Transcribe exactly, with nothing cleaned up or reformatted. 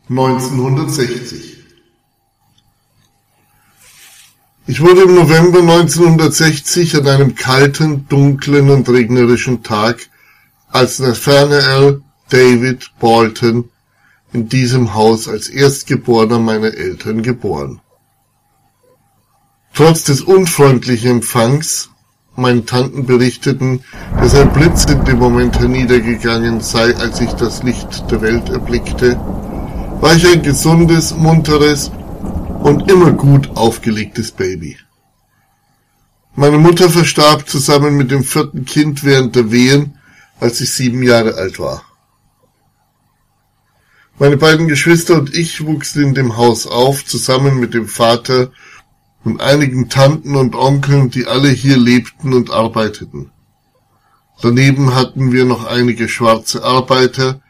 neunzehnhundertsechzig. Ich wurde im November neunzehnhundertsechzig an einem kalten, dunklen und regnerischen Tag als Nathanael David Bolton in diesem Haus als Erstgeborener meiner Eltern geboren. Trotz des unfreundlichen Empfangs, meine Tanten berichteten, dass ein Blitz in dem Moment herniedergegangen sei, als ich das Licht der Welt erblickte, war ich ein gesundes, munteres und immer gut aufgelegtes Baby. Meine Mutter verstarb zusammen mit dem vierten Kind während der Wehen, als ich sieben Jahre alt war. Meine beiden Geschwister und ich wuchsen in dem Haus auf, zusammen mit dem Vater und einigen Tanten und Onkeln, die alle hier lebten und arbeiteten. Daneben hatten wir noch einige schwarze Arbeiter,